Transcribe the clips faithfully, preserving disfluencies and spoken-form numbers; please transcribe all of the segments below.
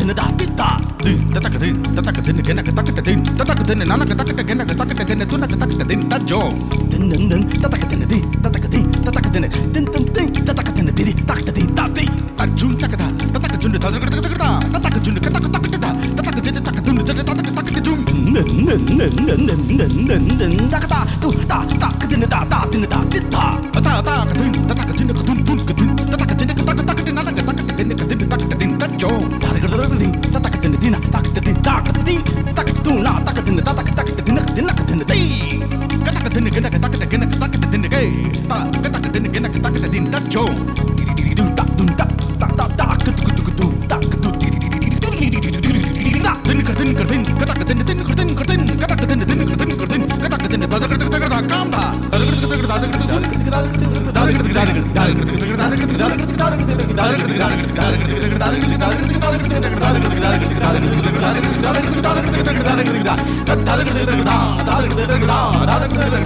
தின்னு தா தித்தா தத்தக்க தின் தத்தக்க தின்னு கெனக்க தக்கட்ட தின் தத்தக்க தின்னு நனக்க தக்கட்ட கெனக்க தக்கட்ட தின்னு துனக்க தக்கட்ட தின் தஜோ தின் தின் தின் தத்தக்க தின்னு தி தத்தக்க தி தத்தக்க தின்னு தின் தின் தின் தத்தக்க தின்னு தி தக்கட்ட தி தத்தி தஜுன் தக்கதா தத்தக்க ஜுன்னு ததக்க தக்கடா தத்தக்க ஜுன்னு கத்தக்க தக்கட்டதா தத்தக்க தின்னு தக்க துன்னு தத்தக்க தக்கட்ட ஜும் நின் நின் நின் நின் நின் நின் நின் தக்கதா து தா தக்க தின்னு தா தா தின்னு தா தித்தா தா தா கதின் தத்தக்க ஜுன்னு கதுன் துன் கதுன் தத்தக்க ஜுன்னு கத்தக்க தக்கட்ட நனக்க தக்கட்ட தின்னு கதின் தக்கட்ட தின் தஜோ தரகடரதி தத்தக்க தின்னு தினா தக்கட்ட தி தக்கட்ட தி தக்கட்ட துனா தக்க தின்னு தத்தக்க தக்கட்ட தின்னு தின்னக்க தின்னு தி கத்தக்க தின்னு கெனக்க தக்கட்ட கெனக்க தக்கட்ட தின்னு கே தா கத்தக்க தின்னு கெனக்க தக்கட்ட தின் தஜோ து தா துன் தா தா தா தா கத்து கத்து கத்து தக்க து தின்னு கர் தின்னு கர் தின் கத்தக்க தின்னு தின்னு கர் தின்னு கர் தின் கத்தக்க தின்னு தின்னு கர் தின்னு கர் தின் கத்தக்க தின்னு ததக்க தக்க தக்க காம்டா ததக்க தக்க தக்க தக்க தக்க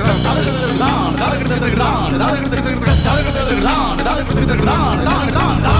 da da da da